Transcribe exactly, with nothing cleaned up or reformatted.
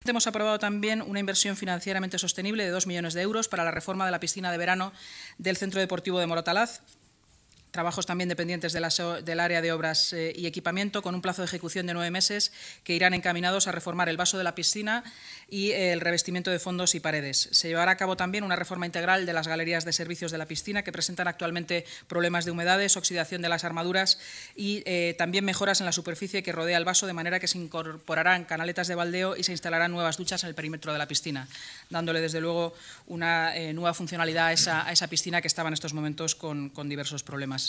hemos aprobado también una inversión financieramente sostenible de dos millones de euros para la reforma de la piscina de verano del Centro Deportivo de Moratalaz. Trabajos también dependientes de la, del área de obras eh, y equipamiento, con un plazo de ejecución de nueve meses, que irán encaminados a reformar el vaso de la piscina y eh, el revestimiento de fondos y paredes. Se llevará a cabo también una reforma integral de las galerías de servicios de la piscina, que presentan actualmente problemas de humedades, oxidación de las armaduras y eh, también mejoras en la superficie que rodea el vaso, de manera que se incorporarán canaletas de baldeo y se instalarán nuevas duchas en el perímetro de la piscina, dándole desde luego una eh, nueva funcionalidad a esa, a esa piscina que estaba en estos momentos con, con diversos problemas.